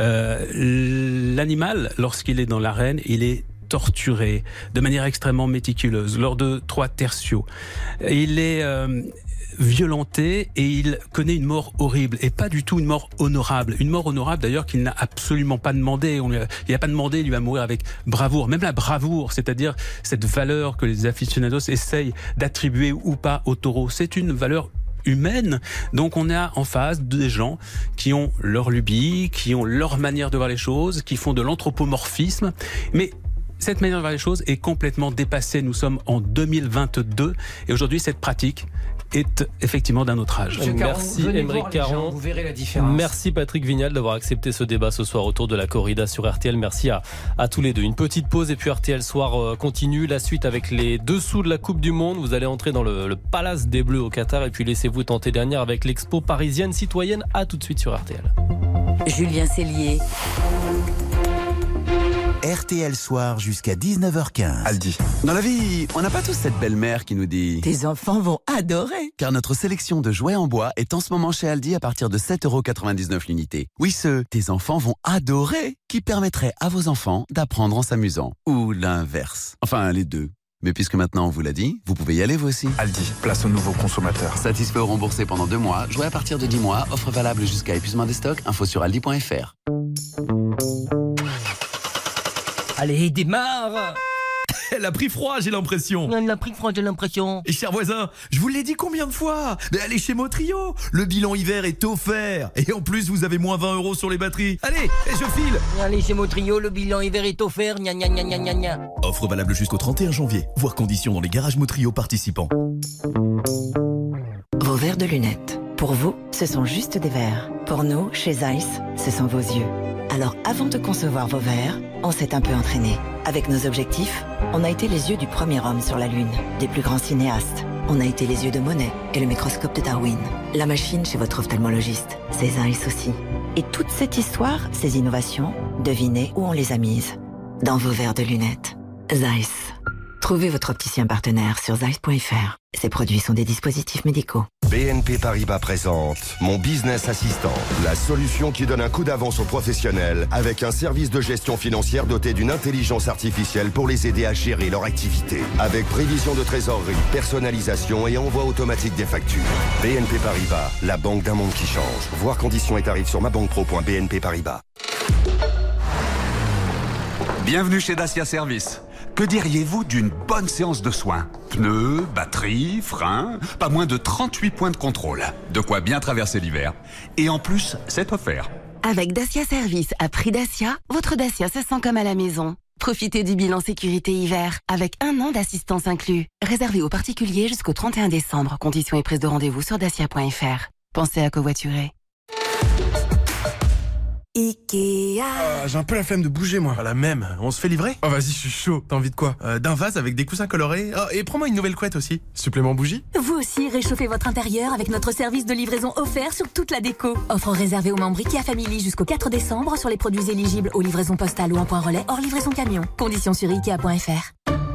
L'animal, lorsqu'il est dans l'arène, il est torturé de manière extrêmement méticuleuse lors de 3 tertiaux. Il est violenté et il connaît une mort horrible et pas du tout une mort honorable. Une mort honorable d'ailleurs qu'il n'a absolument pas demandé. Il n'a pas demandé, il va mourir avec bravoure. Même la bravoure, c'est-à-dire cette valeur que les aficionados essayent d'attribuer ou pas au taureau. C'est une valeur humaine. Donc on a en face des gens qui ont leur lubie, qui ont leur manière de voir les choses, qui font de l'anthropomorphisme. Mais cette manière de voir les choses est complètement dépassée. Nous sommes en 2022 et aujourd'hui cette pratique est effectivement d'un autre âge. Merci Aymeric Caron. Vous verrez la différence. Merci Patrick Vignal d'avoir accepté ce débat ce soir autour de la corrida sur RTL. Merci à tous les deux. Une petite pause et puis RTL Soir continue. La suite avec les dessous de la Coupe du Monde. Vous allez entrer dans le Palace des Bleus au Qatar et puis laissez-vous tenter dernière avec l'Expo parisienne citoyenne. À tout de suite sur RTL. Julien Cellier. RTL Soir jusqu'à 19h15. Aldi. Dans la vie, on n'a pas tous cette belle-mère qui nous dit « Tes enfants vont adorer !» Car notre sélection de jouets en bois est en ce moment chez Aldi à partir de 7,99€ l'unité. Oui, Tes enfants vont adorer qui permettrait à vos enfants d'apprendre en s'amusant. Ou l'inverse. Enfin, les deux. Mais puisque maintenant on vous l'a dit, vous pouvez y aller vous aussi. Aldi, place aux nouveaux consommateurs. Satisfait ou remboursé pendant 2 mois, jouets à partir de 10 mois, offre valable jusqu'à épuisement des stocks, info sur aldi.fr. Allez, démarre! Elle a pris froid, j'ai l'impression. Elle a pris froid, j'ai l'impression. Et cher voisin, je vous l'ai dit combien de fois? Mais allez chez Motrio, le bilan hiver est offert. Et en plus, vous avez moins 20€ sur les batteries. Allez, et je file. Allez chez Motrio, le bilan hiver est offert. Gna gna gna gna gna gna. Offre valable jusqu'au 31 janvier. Voir conditions dans les garages Motrio participants. Vos verres de lunettes. Pour vous, ce sont juste des verres. Pour nous, chez Zeiss, ce sont vos yeux. Alors avant de concevoir vos verres, on s'est un peu entraîné. Avec nos objectifs, on a été les yeux du premier homme sur la Lune, des plus grands cinéastes. On a été les yeux de Monet et le microscope de Darwin. La machine chez votre ophtalmologiste, c'est Zeiss aussi. Et toute cette histoire, ces innovations, devinez où on les a mises. Dans vos verres de lunettes. Zeiss. Trouvez votre opticien partenaire sur Zeiss.fr. Ces produits sont des dispositifs médicaux. BNP Paribas présente Mon Business Assistant, la solution qui donne un coup d'avance aux professionnels avec un service de gestion financière doté d'une intelligence artificielle pour les aider à gérer leur activité. Avec prévision de trésorerie, personnalisation et envoi automatique des factures. BNP Paribas, la banque d'un monde qui change. Voir conditions et tarifs sur mabanquepro.bnp Paribas. Bienvenue chez Dacia Service. Que diriez-vous d'une bonne séance de soins? Pneus, batterie, freins, pas moins de 38 points de contrôle. De quoi bien traverser l'hiver. Et en plus, c'est offert. Avec Dacia Service à prix Dacia, votre Dacia se sent comme à la maison. Profitez du bilan sécurité hiver avec 1 an d'assistance inclus. Réservé aux particuliers jusqu'au 31 décembre. Conditions et prise de rendez-vous sur dacia.fr. Pensez à covoiturer. Ikea. J'ai un peu la flemme de bouger, moi. La même. On se fait livrer? Oh, vas-y, je suis chaud. T'as envie de quoi? D'un vase avec des coussins colorés. Oh, et prends-moi une nouvelle couette aussi. Supplément bougie? Vous aussi, réchauffez votre intérieur avec notre service de livraison offert sur toute la déco. Offre réservée aux membres Ikea Family jusqu'au 4 décembre sur les produits éligibles aux livraisons postales ou en point relais hors livraison camion. Conditions sur Ikea.fr.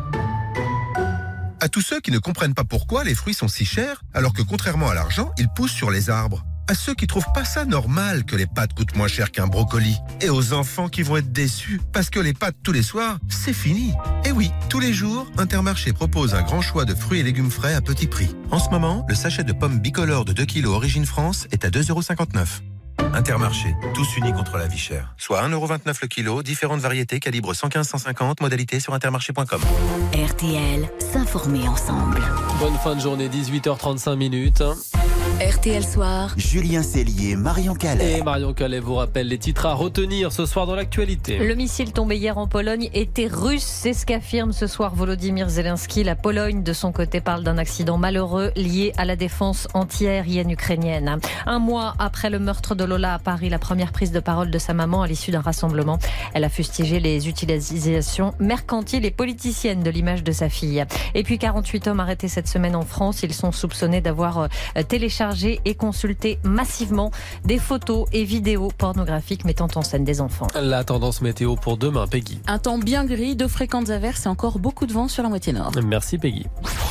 À tous ceux qui ne comprennent pas pourquoi les fruits sont si chers, alors que contrairement à l'argent, ils poussent sur les arbres. À ceux qui trouvent pas ça normal que les pâtes coûtent moins cher qu'un brocoli. Et aux enfants qui vont être déçus parce que les pâtes tous les soirs, c'est fini. Et oui, tous les jours, Intermarché propose un grand choix de fruits et légumes frais à petit prix. En ce moment, le sachet de pommes bicolores de 2 kg Origine France est à 2,59 €. Intermarché, tous unis contre la vie chère. Soit 1,29 € le kilo, différentes variétés, calibre 115-150, modalité sur intermarché.com. RTL, s'informer ensemble. Bonne fin de journée, 18h35 minutes. RTL Soir. Julien Cellier, Marion Calais. Et Marion Calais vous rappelle les titres à retenir ce soir dans l'actualité. Le missile tombé hier en Pologne était russe, c'est ce qu'affirme ce soir Volodymyr Zelensky. La Pologne, de son côté, parle d'un accident malheureux lié à la défense antiaérienne ukrainienne. Un mois après le meurtre de Lola à Paris, la première prise de parole de sa maman à l'issue d'un rassemblement. Elle a fustigé les utilisations mercantiles et politiciennes de l'image de sa fille. Et puis 48 hommes arrêtés cette semaine en France. Ils sont soupçonnés d'avoir téléchargé et consulter massivement des photos et vidéos pornographiques mettant en scène des enfants. La tendance météo pour demain, Peggy. Un temps bien gris, de fréquentes averses et encore beaucoup de vent sur la moitié nord. Merci Peggy.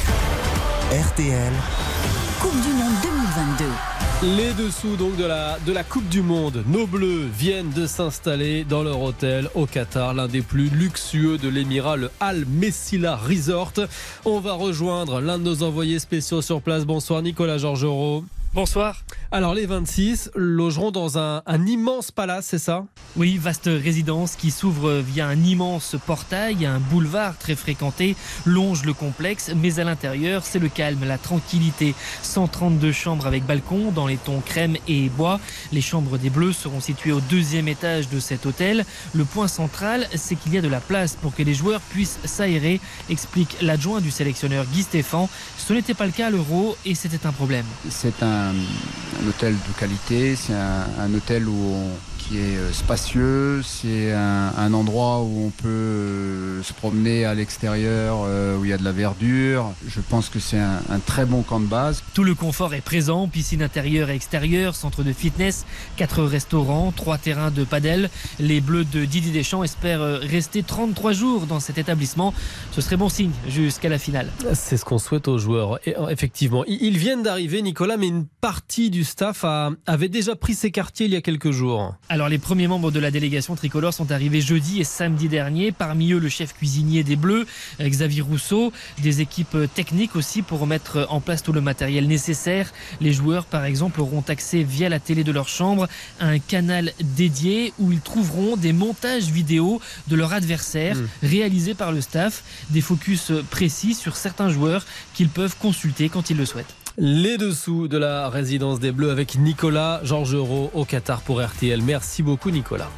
RTL. Coupe du Monde 2022. Les dessous donc de la Coupe du Monde. Nos Bleus viennent de s'installer dans leur hôtel au Qatar, l'un des plus luxueux de l'émirat, le Al Messila Resort. On va rejoindre l'un de nos envoyés spéciaux sur place. Bonsoir Nicolas Georgerot. Bonsoir. Alors les 26 logeront dans un immense palace, c'est ça? Oui, vaste résidence qui s'ouvre via un immense portail. Un boulevard très fréquenté longe le complexe, mais à l'intérieur c'est le calme, la tranquillité. 132 chambres avec balcon dans les tons crème et bois. Les chambres des Bleus seront situées au 2e étage de cet hôtel. Le point central, c'est qu'il y a de la place pour que les joueurs puissent s'aérer, explique l'adjoint du sélectionneur Guy Stéphane. Ce n'était pas le cas à l'Euro et c'était un problème. C'est un hôtel de qualité, c'est un hôtel qui est spacieux, c'est un endroit où on peut se promener à l'extérieur, où il y a de la verdure. Je pense que c'est un très bon camp de base. Tout le confort est présent, piscine intérieure et extérieure, centre de fitness, 4 restaurants, 3 terrains de padel. Les Bleus de Didier Deschamps espèrent rester 33 jours dans cet établissement. Ce serait bon signe jusqu'à la finale. C'est ce qu'on souhaite aux joueurs. Et effectivement, ils viennent d'arriver, Nicolas, mais une partie du staff avait déjà pris ses quartiers il y a quelques jours. Alors les premiers membres de la délégation tricolore sont arrivés jeudi et samedi dernier. Parmi eux le chef cuisinier des Bleus, Xavier Rousseau. Des équipes techniques aussi pour mettre en place tout le matériel nécessaire. Les joueurs par exemple auront accès via la télé de leur chambre à un canal dédié où ils trouveront des montages vidéo de leurs adversaires réalisés par le staff. Des focus précis sur certains joueurs qu'ils peuvent consulter quand ils le souhaitent. Les dessous de la résidence des Bleus avec Nicolas Georgerot au Qatar pour RTL. Merci beaucoup Nicolas.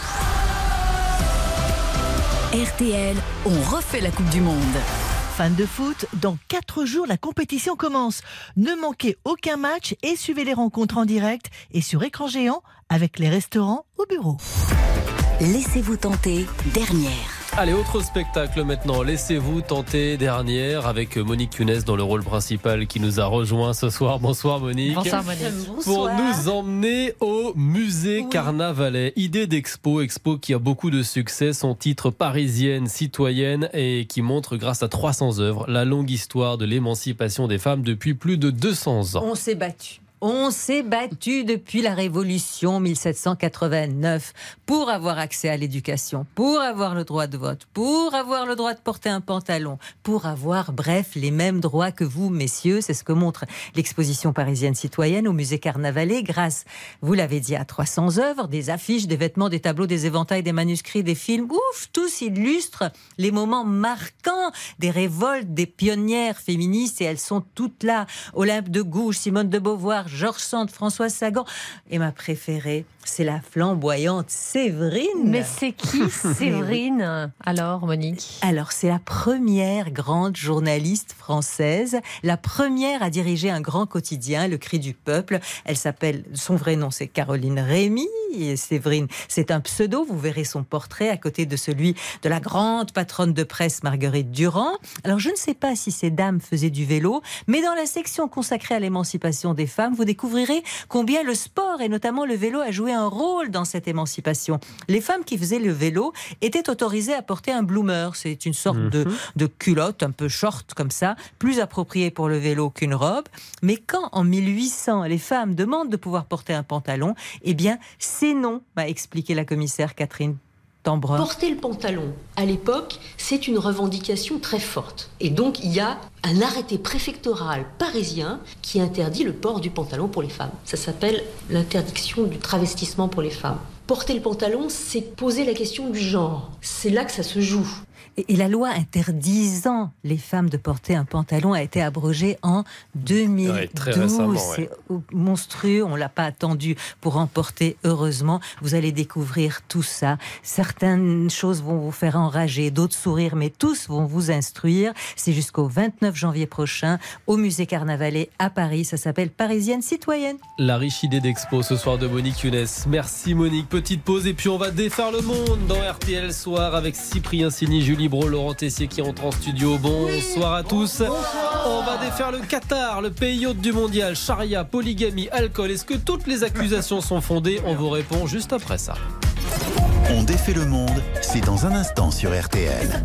RTL, on refait la Coupe du Monde. Fans de foot, dans 4 jours, la compétition commence. Ne manquez aucun match et suivez les rencontres en direct et sur écran géant avec les restaurants au bureau. Laissez-vous tenter, dernière. Allez, autre spectacle maintenant. Laissez-vous tenter dernière avec Monique Younes dans le rôle principal qui nous a rejoint ce soir. Bonsoir Monique. Bonsoir Monique. Pour nous emmener au musée Carnavalet. Idée d'expo qui a beaucoup de succès. Son titre Parisienne, citoyenne et qui montre grâce à 300 œuvres la longue histoire de l'émancipation des femmes depuis plus de 200 ans. On s'est battu. On s'est battu depuis la Révolution 1789 pour avoir accès à l'éducation, pour avoir le droit de vote, pour avoir le droit de porter un pantalon, pour avoir, bref, les mêmes droits que vous, messieurs. C'est ce que montre l'exposition parisienne citoyenne au musée Carnavalet grâce, vous l'avez dit, à 300 œuvres, des affiches, des vêtements, des tableaux, des éventails, des manuscrits, des films. Ouf, tous illustrent les moments marquants des révoltes des pionnières féministes et elles sont toutes là. Olympe de Gouges, Simone de Beauvoir, Georges Sand, Françoise Sagan. Et ma préférée, c'est la flamboyante Séverine. Mais c'est qui Séverine alors, Monique? Alors, c'est la première grande journaliste française, la première à diriger un grand quotidien, Le Cri du Peuple. Elle s'appelle, son vrai nom, c'est Caroline Rémy. Et Séverine, c'est un pseudo. Vous verrez son portrait à côté de celui de la grande patronne de presse Marguerite Durand. Alors, je ne sais pas si ces dames faisaient du vélo, mais dans la section consacrée à l'émancipation des femmes, vous découvrirez combien le sport et notamment le vélo a joué un rôle dans cette émancipation. Les femmes qui faisaient le vélo étaient autorisées à porter un bloomer. C'est une sorte de culotte un peu short comme ça, plus appropriée pour le vélo qu'une robe. Mais quand en 1800 les femmes demandent de pouvoir porter un pantalon, eh bien c'est non, m'a expliqué la commissaire Catherine Tambrun. Porter le pantalon, à l'époque, c'est une revendication très forte. Et donc, il y a un arrêté préfectoral parisien qui interdit le port du pantalon pour les femmes. Ça s'appelle l'interdiction du travestissement pour les femmes. Porter le pantalon, c'est poser la question du genre. C'est là que ça se joue. Et la loi interdisant les femmes de porter un pantalon a été abrogée en 2012. Ouais, très récemment, C'est monstrueux, on ne l'a pas attendu pour en porter, heureusement. Vous allez découvrir tout ça. Certaines choses vont vous faire enrager, d'autres sourire, mais tous vont vous instruire. C'est jusqu'au 29 janvier prochain au musée Carnavalet à Paris. Ça s'appelle Parisienne citoyenne. La riche idée d'expo ce soir de Monique Younes. Merci Monique. Petite pause et puis on va défaire le monde dans RTL Soir avec Cyprien Signy, Julie Brault, Laurent Tessier qui rentre en studio. Bonsoir à tous. Bonsoir. On va défaire le Qatar, le pays hôte du mondial. Charia, polygamie, alcool. Est-ce que toutes les accusations sont fondées? On vous répond juste après ça. On défait le monde, c'est dans un instant sur RTL.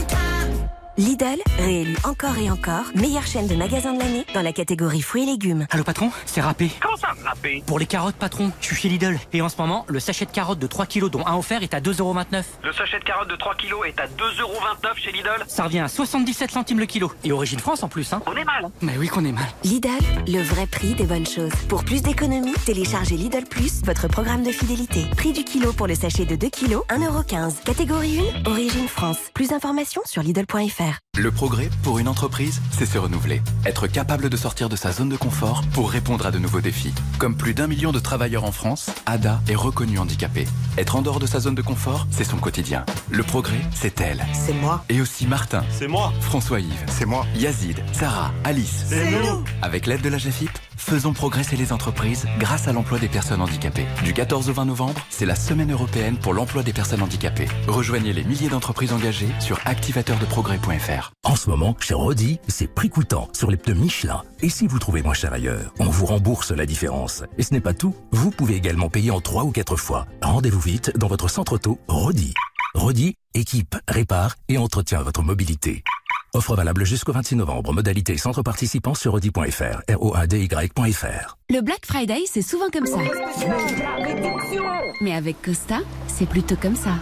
Lidl, réélu encore et encore, meilleure chaîne de magasins de l'année dans la catégorie fruits et légumes. Allô patron, c'est râpé. Comment ça, râpé? Pour les carottes patron, je suis chez Lidl. Et en ce moment, le sachet de carottes de 3 kilos dont un offert est à 2,29 €. Le sachet de carottes de 3 kilos est à 2,29 € chez Lidl. Ça revient à 77 centimes le kilo. Et origine France en plus, hein. On est mal. Mais oui qu'on est mal. Lidl, le vrai prix des bonnes choses. Pour plus d'économies, téléchargez Lidl Plus, votre programme de fidélité. Prix du kilo pour le sachet de 2 kilos, 1,15 €. Catégorie 1, origine France. Plus d'informations sur Lidl.fr. Le progrès pour une entreprise, c'est se renouveler. Être capable de sortir de sa zone de confort pour répondre à de nouveaux défis. Comme plus d'1 million de travailleurs en France, Ada est reconnue handicapée. Être en dehors de sa zone de confort, c'est son quotidien. Le progrès, c'est elle. C'est moi. Et aussi Martin. C'est moi. François-Yves. C'est moi. Yazid, Sarah, Alice. C'est nous. Avec l'aide de la GEFIP, faisons progresser les entreprises grâce à l'emploi des personnes handicapées. Du 14 au 20 novembre, c'est la semaine européenne pour l'emploi des personnes handicapées. Rejoignez les milliers d'entreprises engagées sur activateurdeprogrès.fr. En ce moment, chez Rodi, c'est prix coûtant sur les pneus Michelin. Et si vous trouvez moins cher ailleurs, on vous rembourse la différence. Et ce n'est pas tout, vous pouvez également payer en 3 ou 4 fois. Rendez-vous vite dans votre centre auto Rodi. Rodi, équipe, répare et entretient votre mobilité. Offre valable jusqu'au 26 novembre. Modalité centre participant sur Rodi.fr. ROADY.fr. Le Black Friday, c'est souvent comme ça. Mais avec Costa, c'est plutôt comme ça.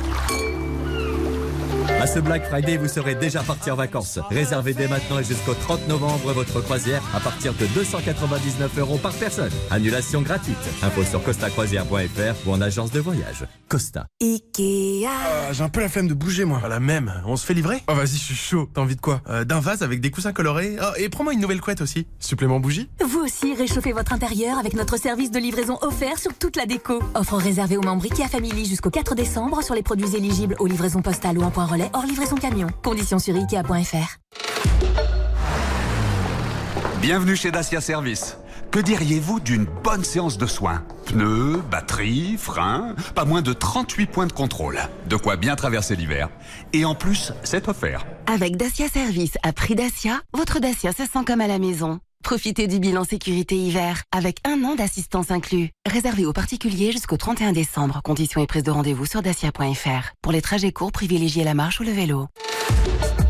À ce Black Friday, vous serez déjà parti en vacances. Réservez dès maintenant et jusqu'au 30 novembre votre croisière à partir de 299 € par personne. Annulation gratuite. Info sur costacroisière.fr ou en agence de voyage. Costa. Ikea. J'ai un peu la flemme de bouger, moi. La même. On se fait livrer? Oh, vas-y, je suis chaud. T'as envie de quoi? D'un vase avec des coussins colorés. Oh, et prends-moi une nouvelle couette aussi. Supplément bougie? Vous aussi, réchauffez votre intérieur avec notre service de livraison offert sur toute la déco. Offre réservée aux membres IKEA Family jusqu'au 4 décembre sur les produits éligibles aux livraisons postales ou en point relais hors livraison camion. Conditions sur Ikea.fr. Bienvenue chez Dacia Service. Que diriez-vous d'une bonne séance de soins? Pneus, batterie, freins, pas moins de 38 points de contrôle. De quoi bien traverser l'hiver. Et en plus, c'est offert. Avec Dacia Service à prix Dacia, votre Dacia se sent comme à la maison. Profitez du bilan sécurité hiver avec 1 an d'assistance inclus. Réservé aux particuliers jusqu'au 31 décembre. Conditions et prise de rendez-vous sur dacia.fr. Pour les trajets courts, privilégiez la marche ou le vélo.